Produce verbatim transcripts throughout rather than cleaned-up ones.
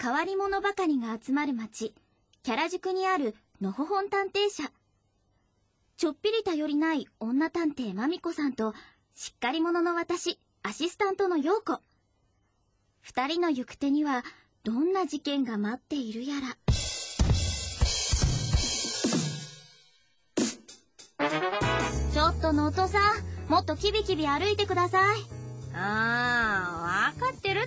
変わり者ばかりが集まる町、キャラ塾にあるのほほん探偵社。ちょっぴり頼りない女探偵まみこさんと、しっかり者の私、アシスタントのようこ。二人の行く手には、どんな事件が待っているやら。ちょっとのおとさん、もっとキビキビ歩いてください。 ああ、わかってるって。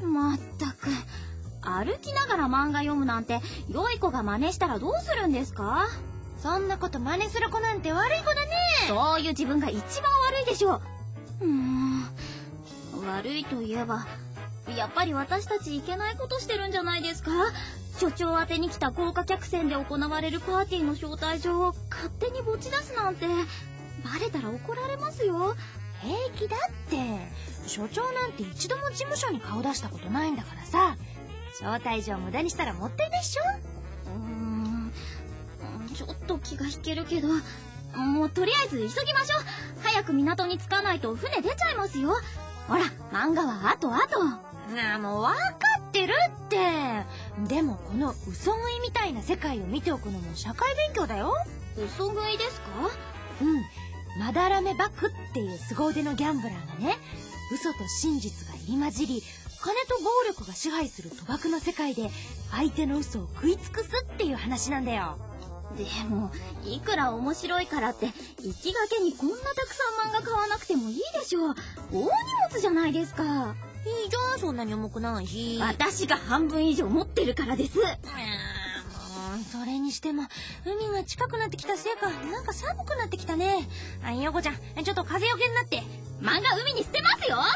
まったく、歩きながら漫画読むなんて、良い子が真似したらどうするんですか？ そんなこと真似する子なんて悪い子だね。 そういう自分が一番悪いでしょう。うーん、悪いといえば、やっぱり私たちいけないことしてるんじゃないですか？所長宛てに来た豪華客船で行われるパーティーの招待状を勝手に持ち出すなんて、バレたら怒られますよ。 平気だって。所長なんて一度も事務所に顔出したことないんだからさ。招待状無駄にしたらもったいないっしょ。 うーん、ちょっと気が引けるけど、もうとりあえず急ぎましょう。早く港に着かないと船出ちゃいますよ。ほら、漫画はあとあと。 ああ、もうわかってるって。でもこの嘘食いみたいな世界を見ておくのも社会勉強だよ。 嘘食いですか？ うん。まだらめバクっていう凄腕のギャンブラーがね、嘘と真実が入り混じり、金と暴力が支配する賭博の世界で相手の嘘を食い尽くすっていう話なんだよ。 でも、いくら面白いからって行きがけにこんなたくさん漫画買わなくてもいいでしょう。大荷物じゃないですか。 いいじゃん、そんなに重くないし。 私が半分以上持ってるからです。 うん、それにしても海が近くなってきたせいかなんか寒くなってきたね。あ、ヨコちゃん、ちょっと風よけになって。 漫画海に捨てますよ。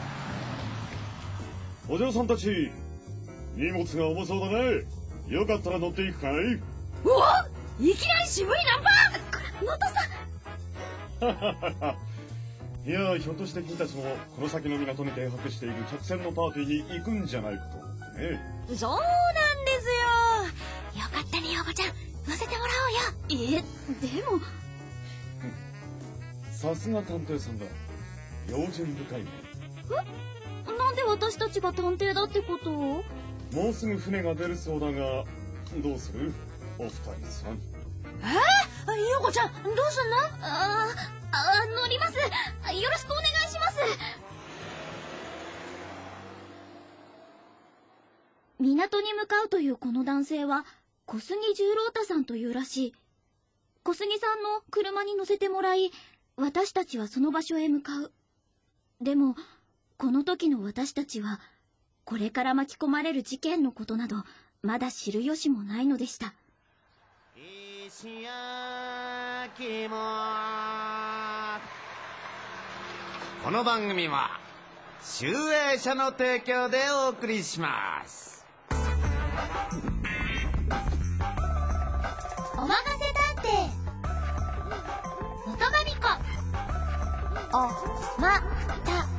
お嬢さんたち、荷物が重そうだね。よかったら乗っていくかい？ おお、いきなり渋いナンバー。これ、ノトさんいや、ひょっとして君たちもこの先の港に停泊している客船のパーティーに行くんじゃないかと思ってね。 そうなんですよ。よかったね、ヨコちゃん、乗せてもらおうよ。 え、でもさすが探偵さんだ。用心深いね。 え、なんで私たちが探偵だってことを？ もうすぐ船が出るそうだが、どうするお二人さん。 えー、ヨコちゃん、どうすんの？ あーあ、乗ります。よろしくお願いします。港に向かうというこの男性は小杉十郎太さんというらしい。小杉さんの車に乗せてもらい、私たちはその場所へ向かう。でもこの時の私たちはこれから巻き込まれる事件のことなどまだ知る由もないのでした。 石焼きも。この番組は集英社の提供でお送りします。 おまかせ探偵元まみこ。おまたん。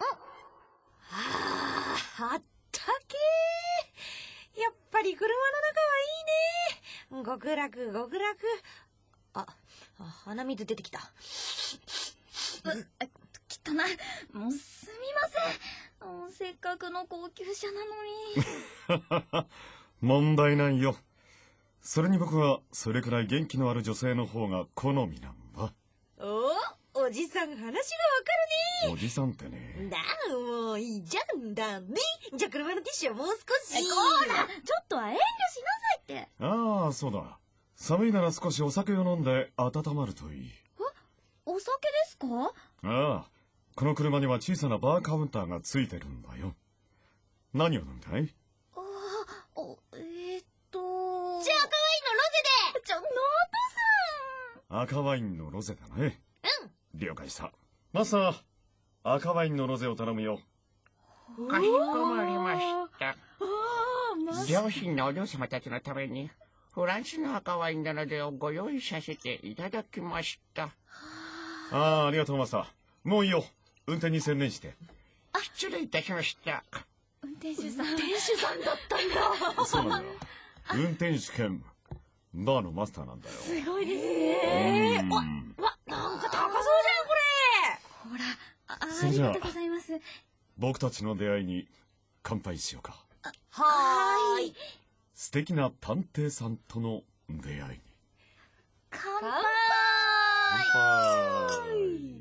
あー、あったけー。やっぱり車の中はいいね。極楽極楽。あ、あ、鼻水出てきた。 うっ、汚い。もうすみません。もうせっかくの高級車なのに。 問題ないよ。それに僕はそれくらい元気のある女性の方が好みなんだ。 おお、おじさん話がわかるね。 おじさんってね。 だ、もういいじゃんだね。じゃあ車のティッシュをもう少し。 こーら、ちょっとは遠慮しなさいって。 ああ、そうだ。寒いなら少しお酒を飲んで温まるといい。 え、お酒ですか？ ああ、この車には小さなバーカウンターがついてるんだよ。何を飲みたい？ ああ、お、えー、っとじゃあ赤ワインのロゼで。 ちょ、ノートさん。 赤ワインのロゼだね。 うん。 了解した。マスター、赤ワインのロゼを頼むよ。 かしこまりました。両親のお嬢様たちのためにフランスの赤ワインなのでをご用意させていただきました。 ああ、ありがとうマスター。もういいよ。運転に専念して。 失礼いたしました。 運転手さん。 運転手さんだったんだ。 そうなんだよ。運転手兼バーのマスターなんだよ。 すごいですね。わ、わ、なんか高そうじゃんこれ。 ほら、あ、 それじゃあありがとうございます。 僕たちの出会いに乾杯しようか。 あ、 はーい。 素敵な探偵さんとの出会いに。 乾杯。 乾杯。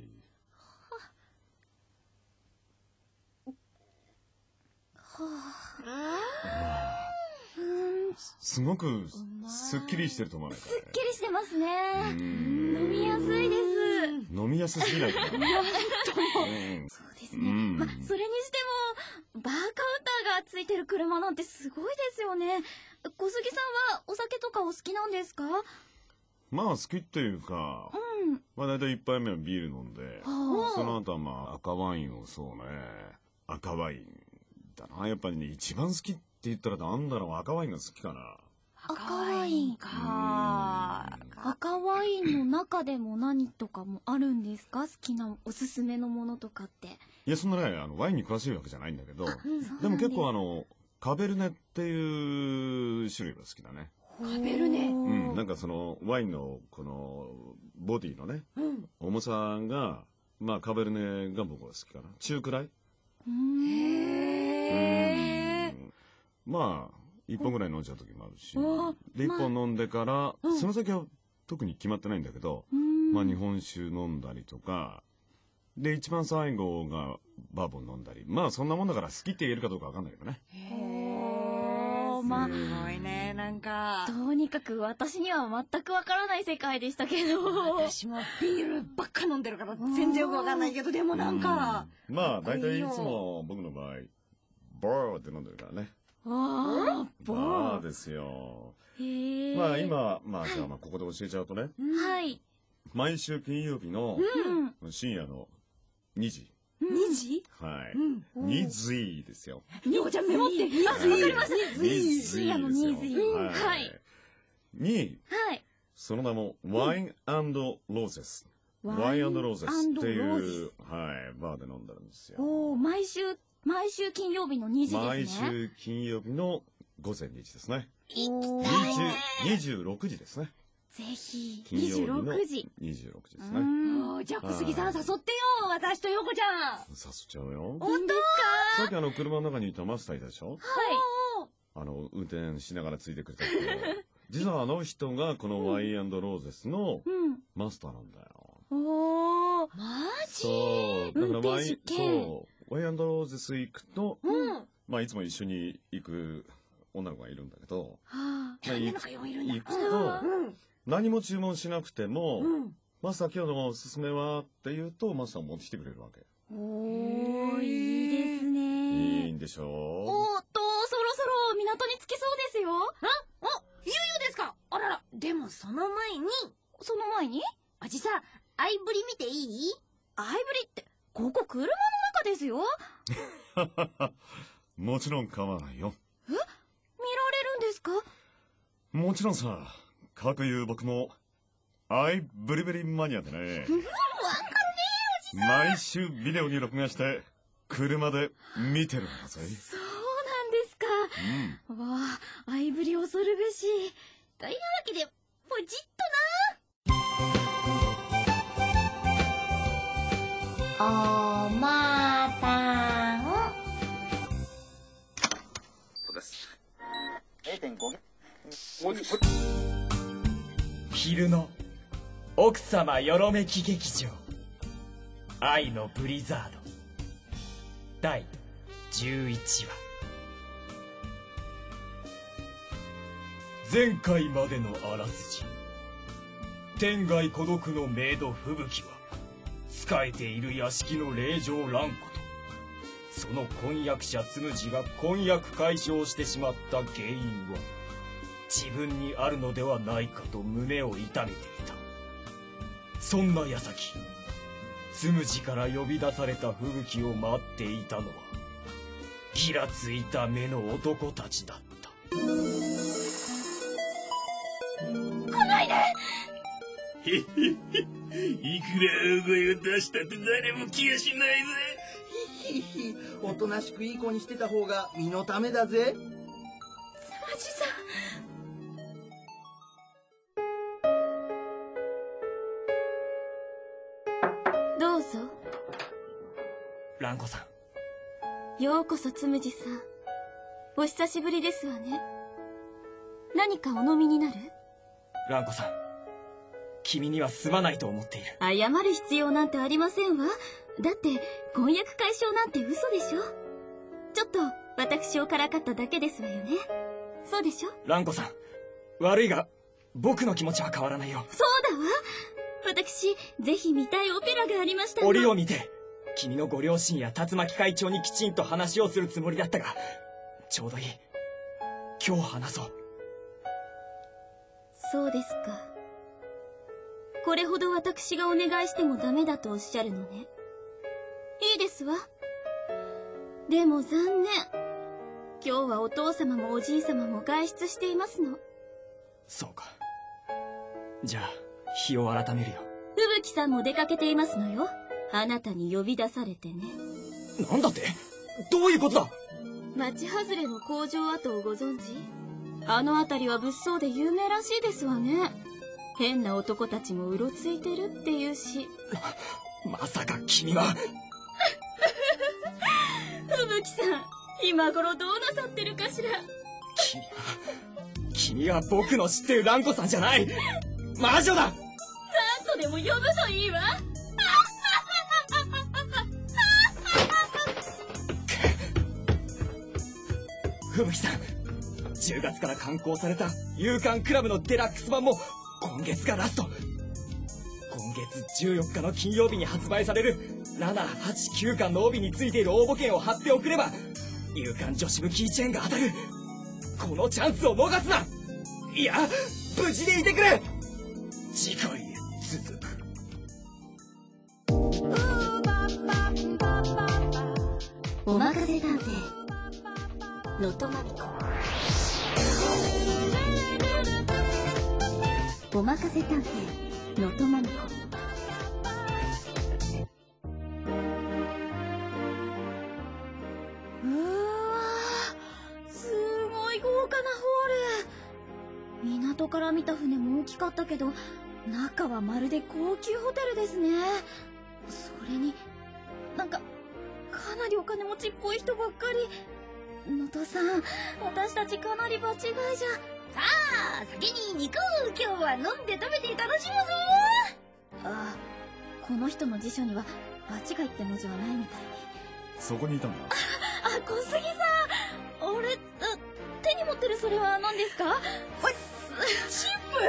すごくすっきりしてると思わないかね。 すっきりしてますね。 うん飲みやすいです。 飲みやすすぎないかな。うんそうですね。 うんま、それにしても、バーカウンターがついてる車なんてすごいですよね。小杉さんはお酒とかお好きなんですか？ まあ好きっていうか、 うん。 まあ大体一杯目はビール飲んで、 はあその後はまあ赤ワインをそうね、赤ワインだな。やっぱりね、一番好きって言ったらなんだろう、赤ワインが好きかな。 赤ワインか。 赤ワインの中でも何とかもあるんですか？好きなおすすめのものとかって。 いや、そんなね、あのワインに詳しいわけじゃないんだけど、でも結構あの、カベルネっていう種類が好きだね。 カベルネ。 うん、なんかそのワインのこのボディのね、 うん。 重さが、まあカベルネが僕は好きかな。中くらい。 うーん。 へー。 うんまあ、一本ぐらい飲んじゃう時もあるしおー。 で、一まあ本飲んでから、 うんその先は特に決まってないんだけど、 うーんまあ日本酒飲んだりとか、で、一番最後がバーボン飲んだり。まあそんなもんだから好きって言えるかどうかわかんないけどね。 へおーまあすごいね、なんか。 とにかく私には全くわからない世界でしたけど。 私もビールばっか飲んでるから全然よくわかんないけど、でもなんか。 うんまあ大体いかっこいいよつも僕の場合、バーって飲んでるからね。 あー、 ババーですよ。 ー。へー。 まあ今、まあじゃあまあここで教えちゃうとね、 はい。 毎週金曜日のうん。 深夜のにじ。 にじはい。 うん。 にじですよ。 ニコちゃんメモって。 あ、わかりました。 にじ深夜のですよにじ。 ははいい。 に、 はい。 その名もワイン&ローゼス。ワイン&ローゼスっていワインローゼう、はい、バーで飲んだんですよ。 おー、毎週、毎週金曜日のにじですね。 毎週金曜日の午前にじですね。 おーにじゅう、にじゅうろくじですね。 ぜひ、 金曜日のにじゅうろくじ。 にじゅうろくじですうね。 ん。 おーじゃあ小杉さん誘ってよ、私と横ちゃん。 誘っちゃうよ。 本当ですさっきあの車の中にいたマスターいたでしょ？ か？はい。 あの、運転しながらついてくれた人。実はあの人がこのワイン&ローゼスのうん。 マスターなんだよ。 おー。 マそう。だからワイン運転手、兼そう。ワイン&ローゼス行くと、 うん。 まあいつも一緒に行く女の子がいるんだけど、 はまあ行く仲良いるんだ行くと、 うん。 何も注文しなくても、 うん。 マスター今日のおすすめはって言うと、マスター持ってきてくれるわけ。 ー。おー、いいですいいね。 んでしょおーっと、そろそろ港に着きそうですよ。 あ、いよいよですか。あらら、でもその前に、 その前にあじさ、アイブリ見ていい？ アイブリって、ここ車の中ですよ。 う。もちろん構わないよ。 見られるんですか？ もちろんさ、かくいう僕も、アイブリブリマニアでね。毎週ビデオに録画して、車で見てるんだぜ。 そうなんですか。 うん。 わあ、アイブリ恐るべし。というわけで、ポチッとな。おまたん。 昼の奥様よろめき劇場愛のブリザードだいじゅういちわ。前回までのあらすじ。天涯孤独のメイド吹雪は仕えている屋敷の令嬢蘭子とその婚約者つむじが婚約解消をしてしまった原因は自分にあるのではないかと胸を痛めていた。そんな矢先つむじから呼び出された吹雪を待っていたのはギラついた目の男たちだった。 へへへ、いくら大声を出したって誰も気がしないぜ。 ひひ、おとなしくいい子にしてた方が身のためだぜ。 つむじさん。どうぞ。 蘭子さん、 ようこそつむじさん。 お久しぶりですわね。何かお飲みになる？ 蘭子さん、君にはすまないと思っている。 謝る必要なんてありませんわ。だって婚約解消なんて嘘でしょ。ちょっと私をからかっただけですわよね。そうでしょ？ 蘭子さん、悪いが僕の気持ちは変わらないよ。 そうだわ。私ぜひ見たいオペラがありましたの。 折を見て君のご両親や竜巻会長にきちんと話をするつもりだったが、ちょうどいい。今日話そう。 そうですか。これほど私がお願いしてもダメだとおっしゃるのね。いいですわ。でも残念。今日はお父様もおじい様も外出していますの。 そうか。じゃあ日を改めるよ。 吹雪さんも出かけていますのよ。あなたに呼び出されてね。 なんだって？どういうことだ？ 町外れの工場跡をご存知？あの辺りは物騒で有名らしいですわね。変な男たちもうろついてるっていうし。 ま、まさか君は。 吹雪さん、今頃どうなさってるかしら。 君は君は僕の知ってる蘭子さんじゃない。魔女だ。 なんとでも呼ぶといいわ。 吹雪さん、じゅうがつから刊行された夕刊クラブのデラックス版も今月がラスト。今月じゅうよっかの金曜日に発売されるなな、はち、きゅうかんの帯についている応募券を貼っておくれば夕刊女子部キーチェーンが当たる。このチャンスを逃すな。いや、無事でいてくれ。次回へ続く。 おまかせ探偵のとまみこ。おまかせ探偵のとまみこ。うわー、すごい豪華なホール。港から見た船も大きかったけど、中はまるで高級ホテルですね。それになんかかなりお金持ちっぽい人ばっかり。能登さん、私たちかなり場違いじゃ。さあ、先に肉を今日は飲んで食べて楽しむぞ。ああ、この人の辞書には場違いって文字はないみたいに。 そこにいたんだ。 あ、小杉さん、あれ、あ、手に持ってるそれは何ですか？チップ。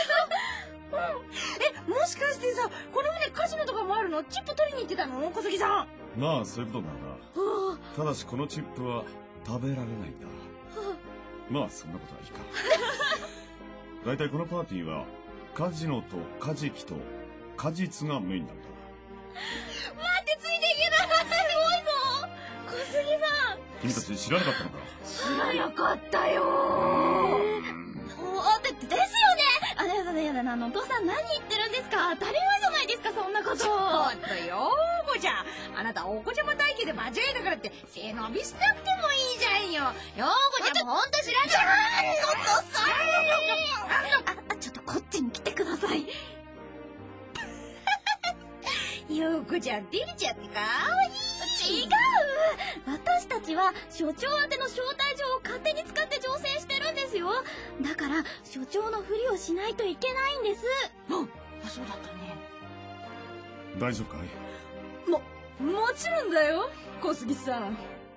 え、もしかしてさ、この船カジノとかもあるの？チップ取りに行ってたの？小杉さん。 まあそういうことなんだ。ただしこのチップは食べられないんだ。まあそんなことはいいか。だいたいこのパーティーはカジノとカジキと果実がメインなんだ。 待って、ついていけない。すごいぞ小杉さん。 君たち知らなかったのか？ 知らなかったよー。あ、で、ですよね。あ、やだやだな、あの、お父さん何言ってるんですか？当たり前じゃないですか、そんなこと。 ちょっとよーこちゃん、あなたお子ちゃま体型で間違いだからって背伸びしなくてもいいじゃんよ。よーこちゃんもほんと知らない。お父さん。 あ、ちょっとこっちに来てください。 よーこちゃん照れちゃってかわいい。 違う。私たちは所長宛ての招待状を勝手に使って乗船してるんですよ。だから所長のふりをしないといけないんです。 あ、そうだったね。 大丈夫かい？ も、もちろんだよ、小杉さん。 ん？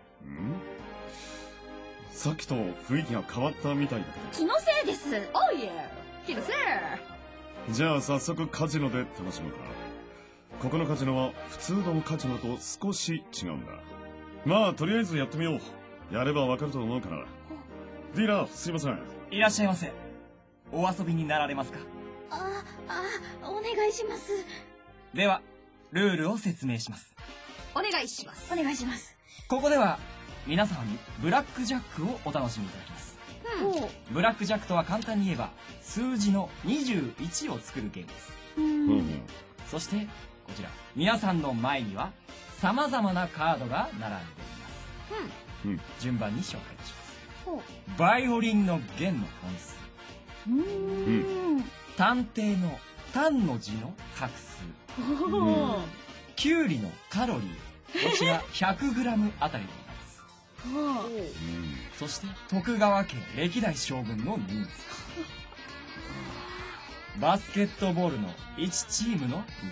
さっきと雰囲気が変わったみたいだけ気のせいです。 おいえ、気のせい。 ど。じゃあ早速カジノで楽しむか。ここのカジノは普通のカジノと少し違うんだ。まあとりあえずやってみよう。やればわかると思うから。ディーラー、すいません。 いらっしゃいませ。お遊びになられますか？ あ、あ、お願いします。 ではルールを説明します。 お願いします。 お願いします。 ここでは皆様にブラックジャックをお楽しみいただきます。 うん、 ブラックジャックとは簡単に言えば数字のにじゅういちを作るゲームです。 うんうん、 そしてこちら皆さんの前にはさまざまなカードが並んでいます。うん、順番に紹介いたします。バイオリンの弦の本数、 うん、 探偵の単の字の画数、きゅうりのカロリー、こちら ひゃくグラム あたりでございます。 そして徳川家歴代将軍の人数、バスケットボールのいちチームの人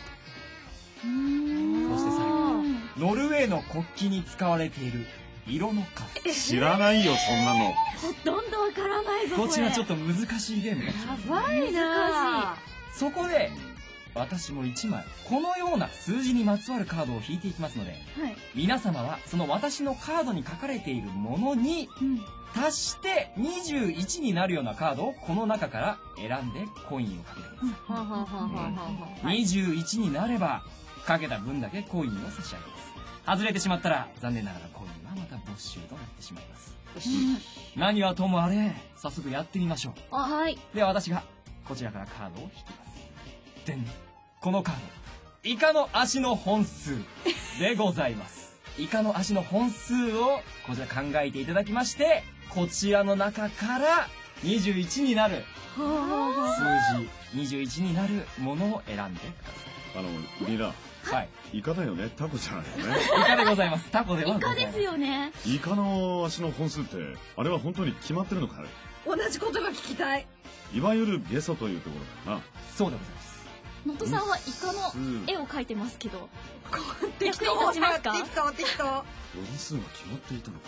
数、そして最後ノルウェーの国旗に使われている色の数。 知らないよそんなの。 ほとんどわからないぞこれ。 こちらちょっと難しいゲームがやばいな。 そこで私もいちまいこのような数字にまつわるカードを引いていきますので、 はい、 皆様はその私のカードに書かれているものに足してにじゅういちになるようなカードをこの中から選んでコインをかけてください。にじゅういちになればかけた分だけコインを差し上げます。外れてしまったら残念ながらコインはまた没収となってしまいます。何はともあれ早速やってみましょう。 はい。 では私がこちらからカードを引きます。でん、このカードイカの足の本数でございます。イカの足の本数をこちら考えていただきまして、こちらの中からにじゅういちになる数字、にじゅういちになるものを選んでください。 あのリーダー、 はい、 イカだよね、タコじゃないよね。 イカでございます。タコではございます。 イカですよね。 イカの足の本数ってあれは本当に決まってるのかね。 同じことが聞きたい。 いわゆるゲソというところだな。 そうでございます。 能登さんはイカの絵を描いてますけど、 適当役に立ちますか？ 適当適当。 本数が決まっていたのか。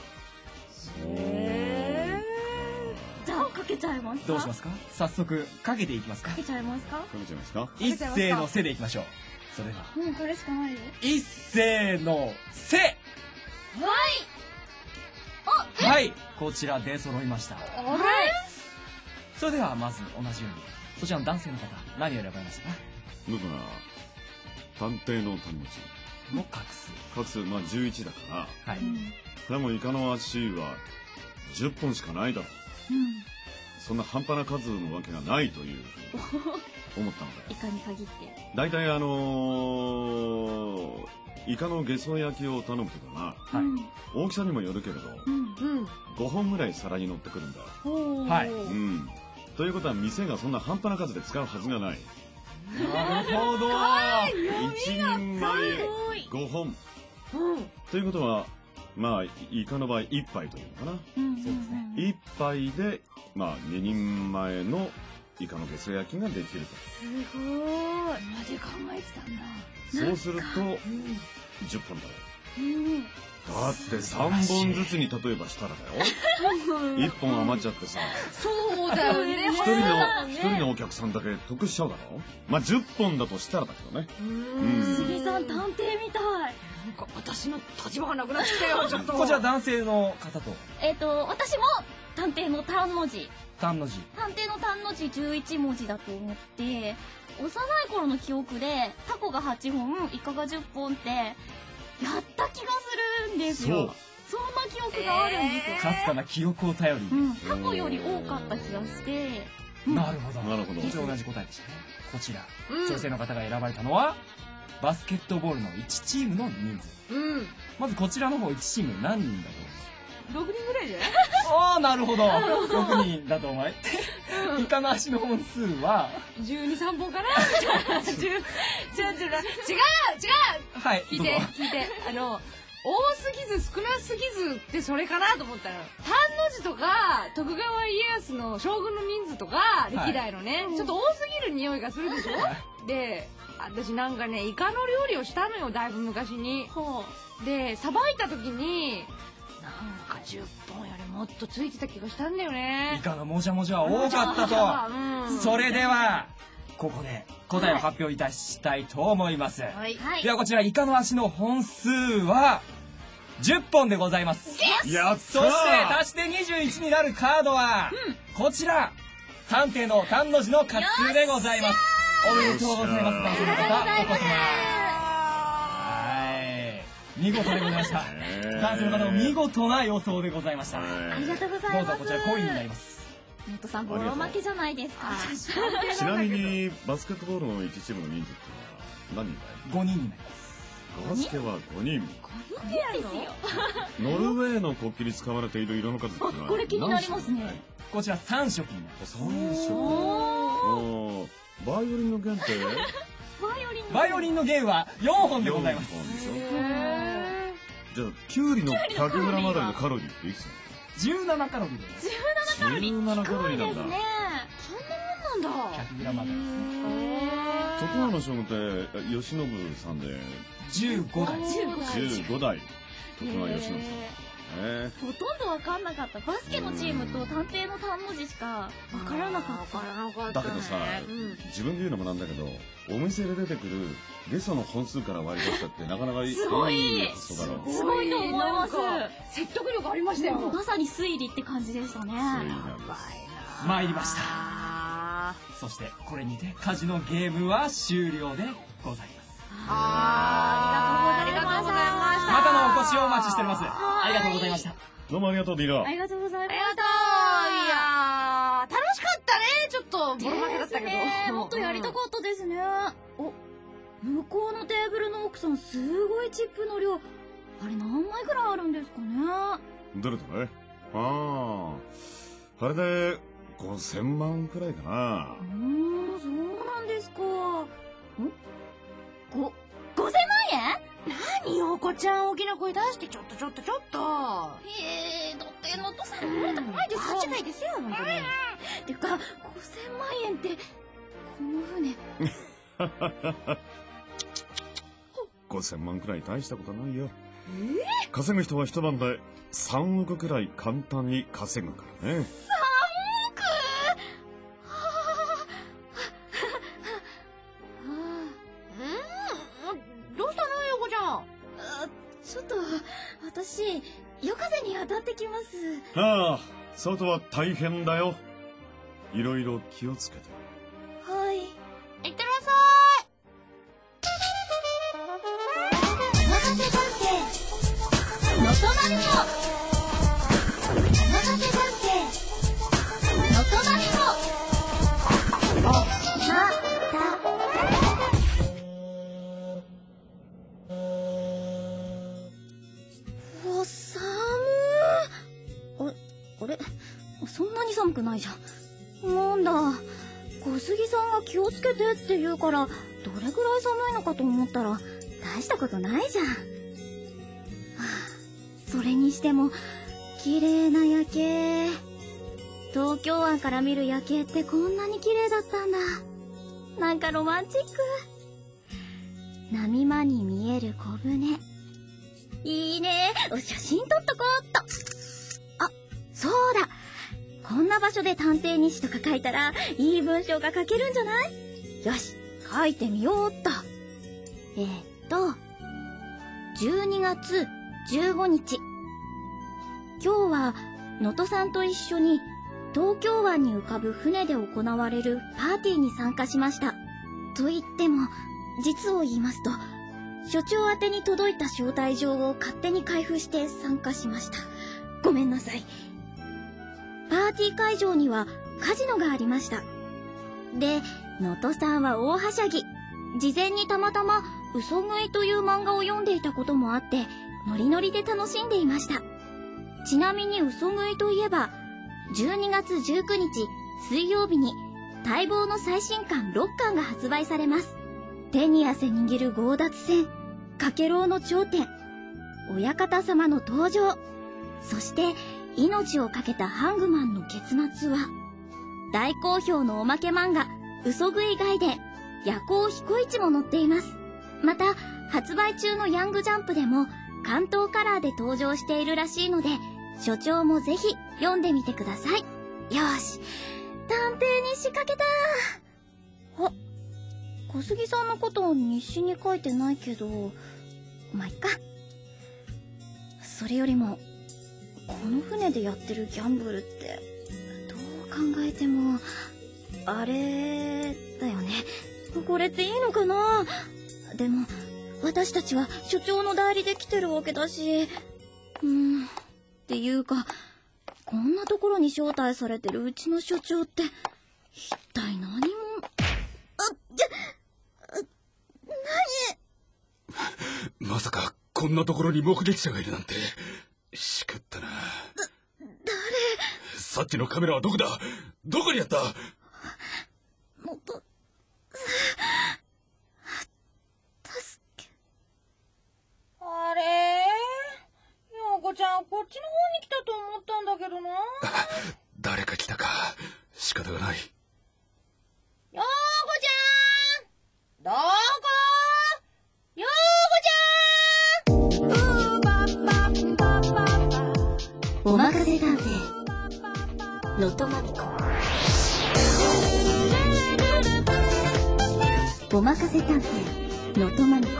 へじゃあかけちゃいますか？ どうしますか？早速かけていきますか？ かけちゃいますか？ かけちゃいますか？ 一斉のせでいきましょう。それではうん、これしかないよ。 一斉のせ。 はい。あ、 はい、こちら出揃いました。 はい。 それではまず同じようにそちらの男性の方、何を選ばれましたか？ 僕は探偵の単文字の画数、 画数まあじゅういちだから、 はい、 でもイカの足はじゅっぽんしかないだろう、うん、そんな半端な数のわけがないというふうに思ったのだよ。 イカに限って大体あのー、イカのゲソ焼きを頼むとかな、はい、大きさにもよるけれど、うんうん、ごほんぐらい皿に乗ってくるんだ。 はい、 うん、ということは店がそんな半端な数で使うはずがない。 なるほど。 一人前ごほん、うん、ということはまあイカの場合一杯というのかな、うん、そうですね、一杯でまあににんまえのイカのゲソ焼きができると。 すごい。まで考えてたんだ。 そうすると、うん、じゅっぽんだろう、うん、だってさんぼんずつに例えばしたらだよいっぽん余っちゃってさ、 そうだよね。 一人の一人のお客さんだけ得しちゃうだろ。まあじゅっぽんだとしたらだけどね。 杉さん探偵みたい。 なんか私の立場がなくなってきたよ。ちょっとこちら男性の方と、 えっと私も探偵の単の字単の字探偵の単の字じゅういちもじだと思って、幼い頃の記憶でタコがはっぽんイカがじゅっぽんってやった気がするんですよ。そんな記憶があるんですよ。 かすかな記憶を頼りに、 うん、タコより多かった気がして、 うん、なるほどなるほど。 こちら同じ答えでしたね。こちら、うん、女性の方が選ばれたのはバスケットボールのいちチームの人数、うん、まずこちらの方いちチーム何人だとろくにんぐらいじゃない？ ああ、なるほど。ろくにんだと思え。うん、イカの足の本数はじゅうに、さんぼんかな。違う違う違う違う違う。 はい。 聞いて聞いて、あの多すぎず少なすぎずってそれかなと思ったら、単の字とか徳川家康の将軍の人数とか歴代のね、はい、ちょっと多すぎる匂いがするでしょ。で、私なんかねイカの料理をしたのよ、だいぶ昔に。でさばいた時になんかじゅっぽんよりもっとついてた気がしたんだよね。 イカがもじゃもじゃ多かったと、うん、それではここで答えを発表いたしたいと思います、はい、ではこちらイカの足の本数はじゅっぽんでございます。 やったー。 そして足してにじゅういちになるカードは、うん、こちら探偵の単の字の画数でございます。おめでとうございます。男性の方お子様、見事でございました。男性の方も見事な予想でございました。 ありがとうございます。 どうぞこちらコインになります。 ノットさんボロ負けじゃないですか。 ちなみにバスケットボールのいちチームの人数ってのは何人だい？ ごにんになります。 バスケはごにん。 ごにんですよ。 ノルウェーの国旗に使われている色の数ってのはこれ気になりますね。 こちらさんしょくになります。 さんしょく。バイオリンの弦って？ バイオリンの弦はよんほんでございます。 じゃあキュウリの ひゃくグラム あたりのカロリーっていくつ？ じゅうななカロリーです。 じゅうななカロリー。 じゅうななカロリーなんだ。 ですね。 そんなもんなんだ。 ひゃくグラム あたりですね。 徳川の将軍って慶喜さんでじゅうごだい。 じゅうごだい徳川慶喜さん。えほとんどわかんなかった。バスケのチームと探偵の単の字しかわからなかった。 ー、だけどさ、自分で言うのもなんだけど、お店で出てくるゲソの本数から割り出したってなかなかいいすごい発想だろう。 すごいと思います。 説得力ありましたよ。 まさに推理って感じでしたね。 参りました。そしてこれにてカジノゲームは終了でございます。 ありがとうございました。 またのお越しをお待ちしております。ありがとうございました。 どうもありがとうディラ。 ありがとうございましありがとう。いやー、楽しかったね。ちょっとボロ負けだったけど。 もっとやりたかったですね。お、向こうのテーブルの奥さんすごいチップの量。あれ何枚ぐらいあるんですかね。 どれどれ？ああ、あれでごせんまんくらいかな。 うーん、そうなんですか。ん？ご、ごせんまんえん？ 何よ、お子ちゃん大きな声出してちょっとちょっとちょっと。 ええー、だってのっとさん漏れたくないですよ。 間違いですよ、本当に。 てか、ごせんまんえんって、この船。 ごせんまんくらい大したことないよ。えー、稼ぐ人は一晩でさんおくくらい簡単に稼ぐからね。 さんおく？はぁ。うん？どうしたの、横ちゃん。 あ、ちょっと、私、夜風に当たってきます。 ああ、外は大変だよ。いろいろ気をつけて。 はい。 いってらっしゃい。 お任せ探偵の隣のお任せ探偵の隣のおまたうわ、寒ー。あれ、あれそんなに寒くないじゃん。なんだ、小杉さんが気をつけてって言うからどれぐらい寒いのかと思ったら大したことないじゃん。はあ、それにしても綺麗な夜景。東京湾から見る夜景ってこんなに綺麗だったんだ。なんかロマンチック。波間に見える小舟、いいね。写真撮っとこうっと。あ、そうだ、こんな場所で探偵日誌とか書いたらいい文章が書けるんじゃない？よし、書いてみようっと。えー、っとじゅうにがつじゅうごにち、今日は能登さんと一緒に東京湾に浮かぶ船で行われるパーティーに参加しました。と言っても実を言いますと、所長宛てに届いた招待状を勝手に開封して参加しました。ごめんなさい。パーティー会場にはカジノがありました。で、能登さんは大はしゃぎ。事前にたまたま嘘食いという漫画を読んでいたこともあって、ノリノリで楽しんでいました。ちなみに嘘食いといえば、じゅうにがつじゅうくにち水曜日に待望の最新刊ろっかんが発売されます。手に汗握る強奪戦、かけろうの頂点、親方様の登場、そして命を懸けたハングマンの結末は、大好評のおまけ漫画嘘食い外伝、夜行彦一も載っています。また発売中のヤングジャンプでも関東カラーで登場しているらしいので、所長もぜひ読んでみてください。よし、探偵に仕掛けた。あ、小杉さんのことを日誌に書いてないけど、まあ、いっか。それよりもこの船でやってるギャンブルってどう考えてもあれだよね。これっていいのかな。でも私たちは所長の代理で来てるわけだし、うーん、っていうか、こんなところに招待されてるうちの所長って一体何も。あっ、 何？まさかこんなところに目撃者がいるなんて。しくったな。だ、 誰？ さっきのカメラはどこだ？どこにあった？ もっと助け。 あれ誰か来たか。仕方がない。 ようこちゃん、どこ？ようこちゃん。 おまかせ探偵のとまみこ。おまかせ探偵のとまみこ。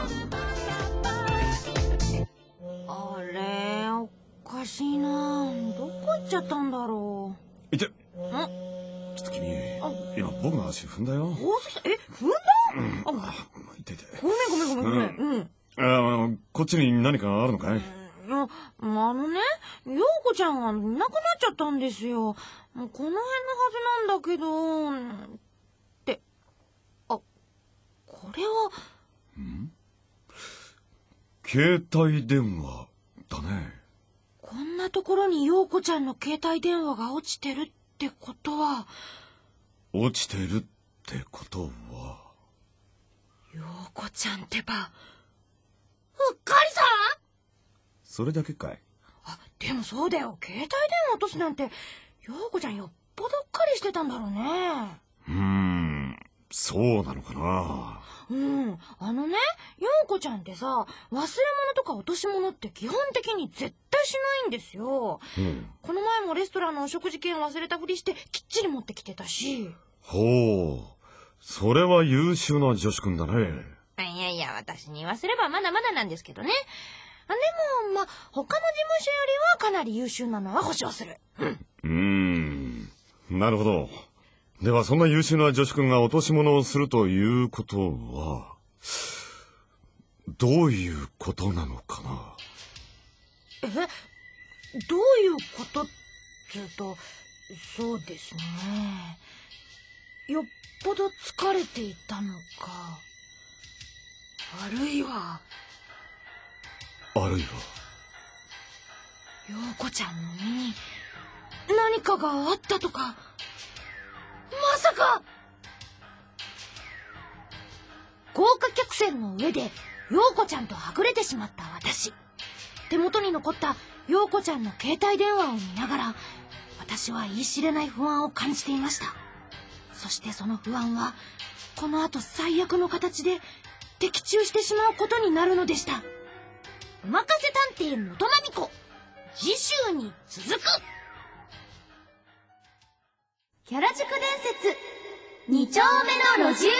あれ、おかしいな。どこ行っちゃったんだろいて。 ん？ ちょっと君、今僕の足踏んだよ。 大杉さん、え、踏んだ？ うん、あ、痛い痛い。 ごめんごめんごめんごめん。うん。 ああ、こっちに何かあるのかい？ あ、あのね、陽子ちゃんがいなくなっちゃったんですよ。もうこの辺のはずなんだけど、って、あ、これは。 ん？携帯電話だね。 こんなところに陽子ちゃんの携帯電話が落ちてるってことは。 落ちてるってことは。 陽子ちゃんってば、うっかりさん？ それだけかい？ あ、でもそうだよ。携帯電話落とすなんて、陽子ちゃんよっぽどうっかりしてたんだろうね。 うーん、そうなのかな。 うん、あのね、陽子ちゃんってさ、忘れ物とか落とし物って基本的に絶対しないんですよ。 うん、 この前もレストランのお食事券忘れたふりしてきっちり持ってきてたし。 ほう、それは優秀な女子くんだね。 いやいや、私に言わせればまだまだなんですけどね。でも、まあ、他の事務所よりはかなり優秀なのは保証する。うん。 うーん、なるほど。ではそんな優秀な女子くんが落とし物をするということは、どういうことなのかな。 え、どういうことっつうと、そうですね。よっぽど疲れていたのか。あるいは。 あるいは。 陽子ちゃんの身に何かがあったとか。まさか。豪華客船の上で陽子ちゃんとはぐれてしまった私。手元に残った陽子ちゃんの携帯電話を見ながら、私は言い知れない不安を感じていました。そしてその不安はこの後最悪の形で的中してしまうことになるのでした。おまかせ探偵のとまみこ、次週に続く。キャラ塾伝説に丁目の路地裏。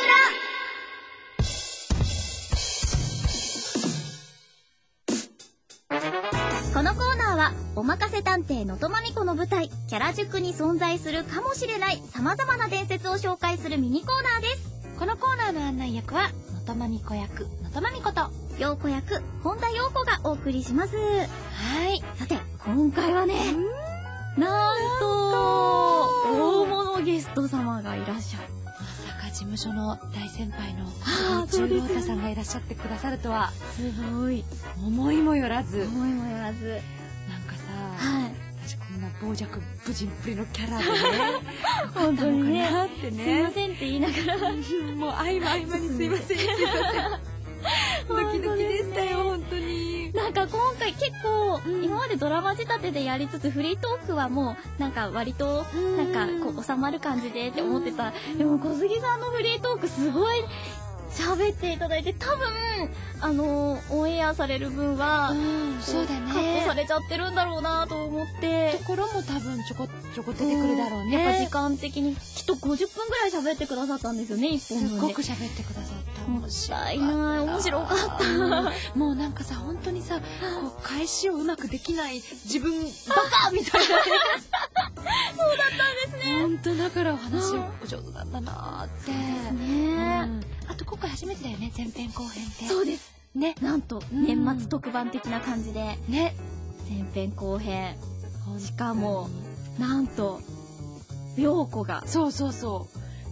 このコーナーはおまかせ探偵のとまみこの舞台キャラ塾に存在するかもしれない様々な伝説を紹介するミニコーナーです。 このコーナーの案内役はのとまみこ役のとまみこと陽子役本田陽子がお送りします。 はい。 さて今回はね、なんと大物ゲスト様がいらっしゃる。 まさか事務所の大先輩の小杉十郎太さんがいらっしゃってくださるとは。 すごい。 思いもよらず。 思いもよらず。 なんかさ、 はい。 私こんな傍若無人っぷりのキャラでね。 本当にね。 なってね。 すいませんって言いながら。 もう合間合間にすいません。すいません。ドキドキでしたよ、本当に。 なんか今回結構、うん、今までドラマ仕立てでやりつつフリートークはもうなんか割となんかこう収まる感じでって思ってた。でも小杉さんのフリートークすごい喋っていただいて、多分あのオンエアされる分は、 うん、そうだね、 カットされちゃってるんだろうなと思って。 ところも多分ちょこちょこ出てくるだろうね。 やっぱ時間的にきっとごじゅっぷんぐらい喋ってくださったんですよね、一本分で。 すごく喋ってくださった。 もったいない、面白かった。 もうなんかさ、本当にさ、こう返しをうまくできない自分バカみたいな。そうだったんですね。本当だからお話お上手だったなーって。 ですね。 あと今回初めてだよね、前編後編って。 そうです。 ね、 なんと年末特番的な感じでね、 前編後編。しかもなんと陽子が。 そうそうそう。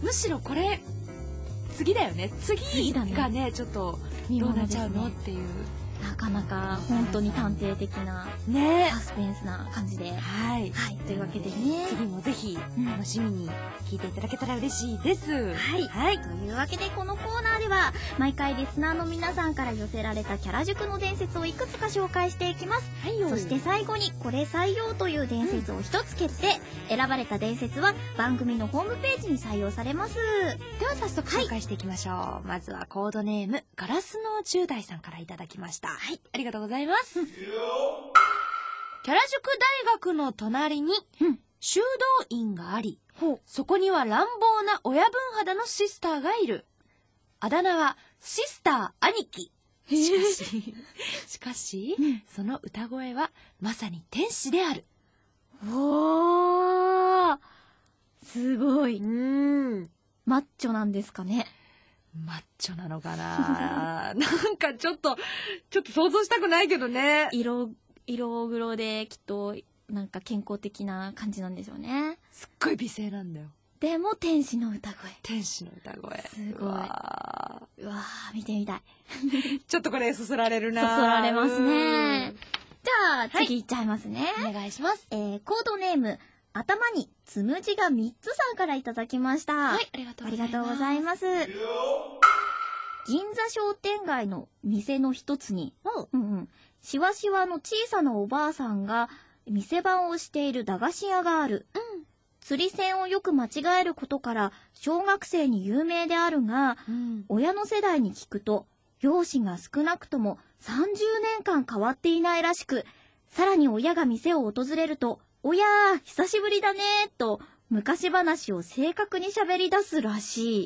むしろこれ。次だよね。次がね、ちょっとどうなっちゃうのっていう。 なかなか本当に探偵的なねサスペンスな感じで、 はいはいというわけでね、 次もぜひ楽しみに聞いていただけたら嬉しいです。 はい、はい、というわけでこのコーナーでは毎回リスナーの皆さんから寄せられたキャラ塾の伝説をいくつか紹介していきます。 はいよ。 そして最後にこれ採用という伝説を一つ決定、うん、選ばれた伝説は番組のホームページに採用されます。 では早速紹介していきましょう、はい、まずはコードネームガラスのじゅう代さんからいただきました。はい、ありがとうございます。キャラ塾大学の隣に修道院があり、うん、そこには乱暴な親分肌のシスターがいる。あだ名はシスター兄貴。しかし、しかし、うん、その歌声はまさに天使である。 おー、すごい。 うーん。 マッチョなんですかね。 マッチョなのかななんかちょっと、ちょっと想像したくないけどね。 色、色黒できっと、なんか健康的な感じなんでしょうね。 すっごい美声なんだよ。 でも天使の歌声。 天使の歌声。 すごい。うわー、うわー見てみたい。 ちょっっとこれそそられるな。 そそられますね。じゃあ次いっちゃいますね。 はい、お願いします。 えー、コードネーム、頭につむじがみっつさんからいただきました。 はい、ありがとうございます。 ありがとうございます。銀座商店街の店の一つに、うんうん、しわしわの小さなおばあさんが店番をしている駄菓子屋がある。うん、釣り銭をよく間違えることから小学生に有名であるが、うん、親の世代に聞くと容姿が少なくともさんじゅうねんかん変わっていないらしく、さらに親が店を訪れると、おやー久しぶりだねーと昔話を正確に喋り出すらしい。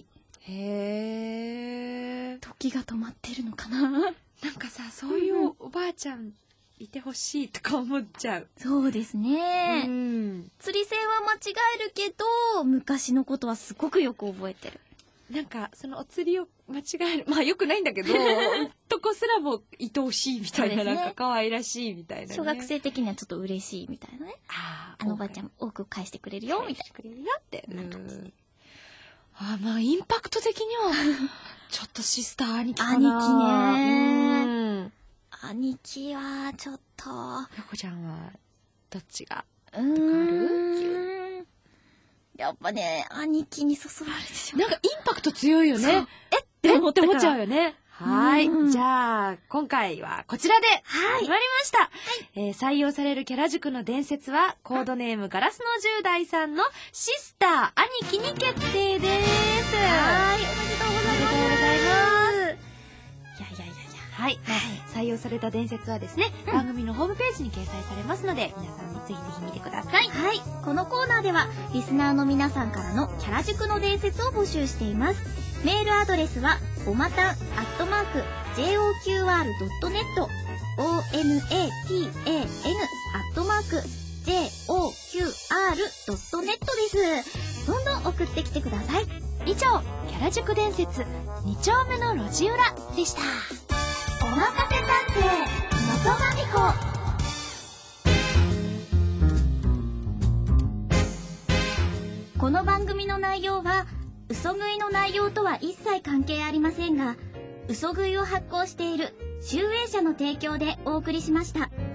へー。 時が止まってるのかな。なんかさ、そういうおばあちゃんいてほしいとか思っちゃう。 そうですね。 うん。 釣り銭は間違えるけど、昔のことはすごくよく覚えてる。 なんか、そのお釣りを間違える。まあよくないんだけど、とこすらも愛おしいみたいな、ね、なんか可愛らしいみたいな、ね。 小学生的にはちょっと嬉しいみたいなね。 ああのおばあちゃん多く返してくれるよ、みたいな。 くれるよって。うん。あ、まあインパクト的には、ちょっとシスター兄貴かな。 兄貴ね。うん。兄貴はちょっと。 よこちゃんは、どっちがうーん。やっぱね、兄貴にそそられてしまう。 なんかインパクト強いよね。 えって思って思っちゃうよね。はい。じゃあ、今回はこちらで、 はい。 決まりました。はい、えー、採用されるキャラ塾の伝説は、コードネームガラスのじゅう代さんのシスター兄貴に決定です。 はい。おめでとうございます。 おめでとうございます。 いやいやいやいや。 はい。はい、採用された伝説はですね、うん、番組のホームページに掲載されますので、皆さんにぜひぜひ見てください。 はい。このコーナーでは、リスナーの皆さんからのキャラ塾の伝説を募集しています。メールアドレスは、おまたん、アットマーク、ジェイオーキューアールドットネット、オーエムエーティーエーエヌ、アットマーク、ジェイオーキューアールドットネットです。どんどん送ってきてください。 以上、キャラ塾伝説、に丁目の路地裏でした。 おまかせ探偵、のとまみこ。この番組の内容は、嘘食いの内容とは一切関係ありませんが、嘘食いを発行している集英社の提供でお送りしました。